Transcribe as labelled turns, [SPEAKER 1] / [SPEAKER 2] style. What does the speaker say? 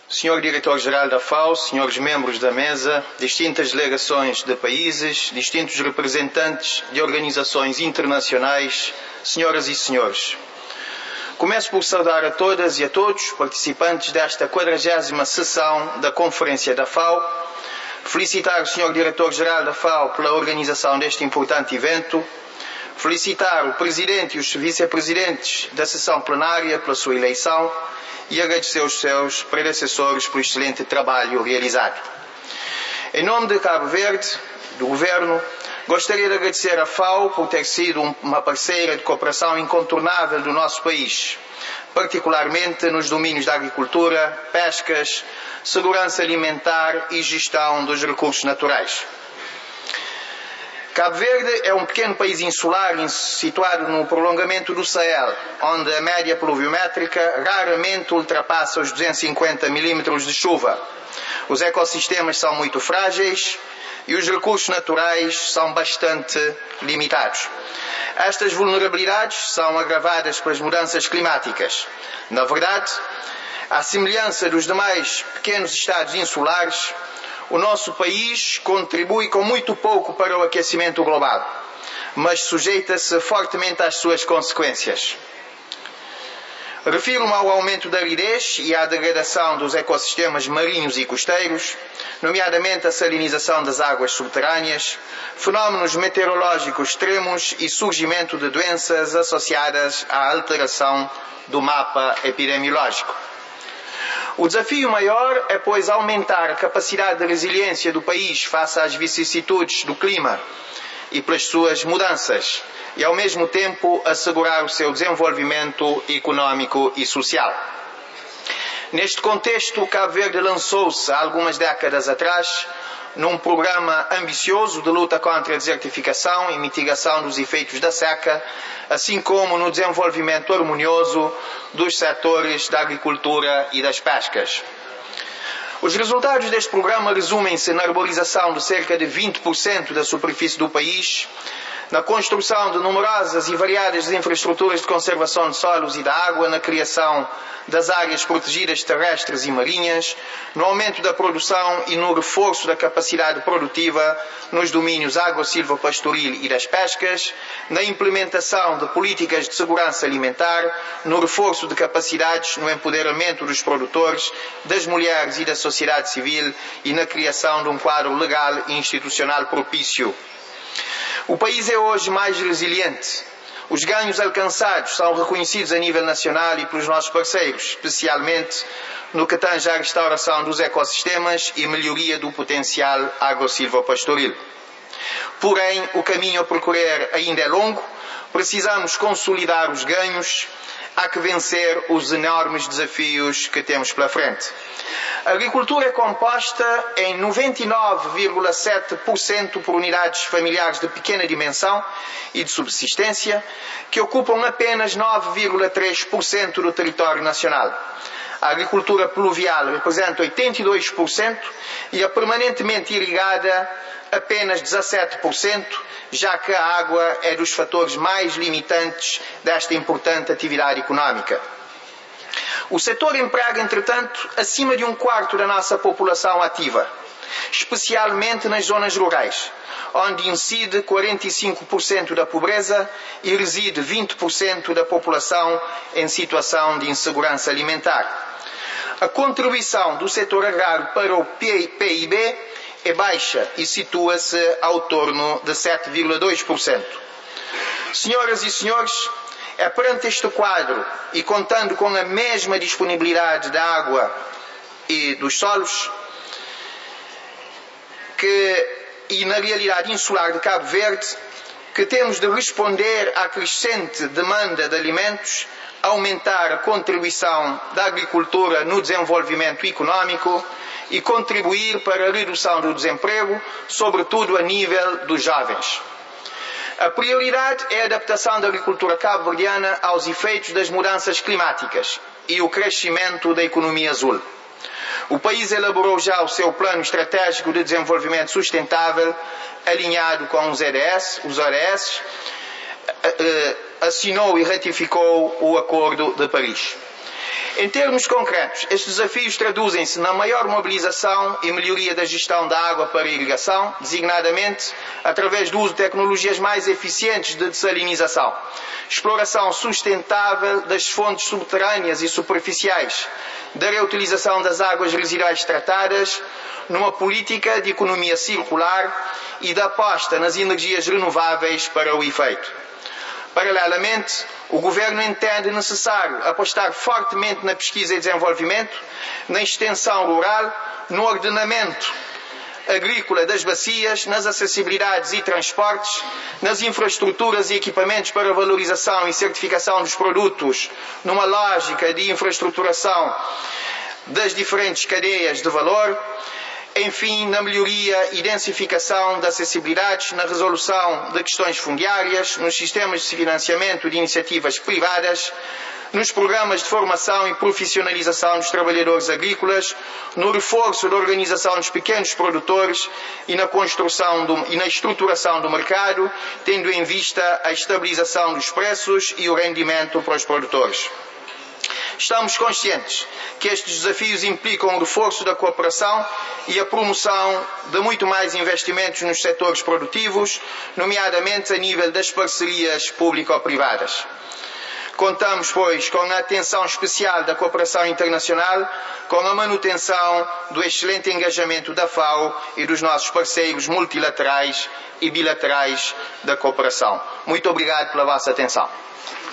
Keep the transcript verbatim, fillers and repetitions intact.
[SPEAKER 1] senhor Diretor-Geral da F A O, senhores membros da mesa, distintas delegações de países, distintos representantes de organizações internacionais, senhoras e senhores. Começo por saudar a todas e a todos participantes desta quadragésima sessão da Conferência da F A O, felicitar o senhor Diretor-Geral da F A O pela organização deste importante evento, felicitar o Presidente e os Vice-Presidentes da sessão plenária pela sua eleição e agradecer aos seus predecessores pelo excelente trabalho realizado. Em nome de Cabo Verde, do Governo, gostaria de agradecer à F A O por ter sido uma parceira de cooperação incontornável do nosso país, particularmente nos domínios da agricultura, pescas, segurança alimentar e gestão dos recursos naturais. Cabo Verde é um pequeno país insular situado no prolongamento do Sahel, onde a média pluviométrica raramente ultrapassa os duzentos e cinquenta milímetros de chuva. Os ecossistemas são muito frágeis e os recursos naturais são bastante limitados. Estas vulnerabilidades são agravadas pelas mudanças climáticas. Na verdade, à semelhança dos demais pequenos estados insulares, o nosso país contribui com muito pouco para o aquecimento global, mas sujeita-se fortemente às suas consequências. Refiro-me ao aumento da aridez e à degradação dos ecossistemas marinhos e costeiros, nomeadamente a salinização das águas subterrâneas, fenómenos meteorológicos extremos e surgimento de doenças associadas à alteração do mapa epidemiológico. O desafio maior é, pois, aumentar a capacidade de resiliência do país face às vicissitudes do clima e pelas suas mudanças e, ao mesmo tempo, assegurar o seu desenvolvimento económico e social. Neste contexto, Cabo Verde lançou-se há algumas décadas atrás num programa ambicioso de luta contra a desertificação e mitigação dos efeitos da seca, assim como no desenvolvimento harmonioso dos setores da agricultura e das pescas. Os resultados deste programa resumem-se na arborização de cerca de vinte por cento da superfície do país, na construção de numerosas e variadas infraestruturas de conservação de solos e da água, na criação das áreas protegidas terrestres e marinhas, no aumento da produção e no reforço da capacidade produtiva nos domínios agro-silvopastoril e das pescas, na implementação de políticas de segurança alimentar, no reforço de capacidades, no empoderamento dos produtores, das mulheres e da sociedade civil e na criação de um quadro legal e institucional propício. O país é hoje mais resiliente. Os ganhos alcançados são reconhecidos a nível nacional e pelos nossos parceiros, especialmente no que tange à restauração dos ecossistemas e melhoria do potencial agro-silvopastoril. Porém, o caminho a percorrer ainda é longo, precisamos consolidar os ganhos, há que vencer os enormes desafios que temos pela frente. A agricultura é composta em noventa e nove vírgula sete por cento por unidades familiares de pequena dimensão e de subsistência, que ocupam apenas nove vírgula três por cento do território nacional. A agricultura pluvial representa oitenta e dois por cento e a permanentemente irrigada apenas dezassete por cento, já que a água é dos fatores mais limitantes desta importante atividade económica. O setor emprega, entretanto, acima de um quarto da nossa população ativa, especialmente nas zonas rurais, onde incide quarenta e cinco por cento da pobreza e reside vinte por cento da população em situação de insegurança alimentar. A contribuição do setor agrário para o P I B é baixa e situa-se ao torno de sete vírgula dois por cento. Senhoras e senhores, é perante este quadro e contando com a mesma disponibilidade da água e dos solos que, e na realidade insular de Cabo Verde, que temos de responder à crescente demanda de alimentos, aumentar a contribuição da agricultura no desenvolvimento económico e contribuir para a redução do desemprego, sobretudo a nível dos jovens. A prioridade é a adaptação da agricultura cabo-verdiana aos efeitos das mudanças climáticas e o crescimento da economia azul. O país elaborou já o seu Plano Estratégico de Desenvolvimento Sustentável, alinhado com os E D S, os O D S, assinou e ratificou o Acordo de Paris. Em termos concretos, estes desafios traduzem-se na maior mobilização e melhoria da gestão da água para a irrigação, designadamente através do uso de tecnologias mais eficientes de dessalinização, exploração sustentável das fontes subterrâneas e superficiais, da reutilização das águas residuais tratadas, numa política de economia circular e da aposta nas energias renováveis para o efeito. Paralelamente, o Governo entende necessário apostar fortemente na pesquisa e desenvolvimento, na extensão rural, no ordenamento agrícola das bacias, nas acessibilidades e transportes, nas infraestruturas e equipamentos para valorização e certificação dos produtos, numa lógica de infraestruturação das diferentes cadeias de valor, enfim, na melhoria e densificação das acessibilidades, na resolução de questões fundiárias, nos sistemas de financiamento de iniciativas privadas, nos programas de formação e profissionalização dos trabalhadores agrícolas, no reforço da organização dos pequenos produtores e na construção do, e na estruturação do mercado, tendo em vista a estabilização dos preços e o rendimento para os produtores. Estamos conscientes que estes desafios implicam o reforço da cooperação e a promoção de muito mais investimentos nos setores produtivos, nomeadamente a nível das parcerias público-privadas. Contamos, pois, com a atenção especial da cooperação internacional, com a manutenção do excelente engajamento da FAO e dos nossos parceiros multilaterais e bilaterais da cooperação. Muito obrigado pela vossa atenção.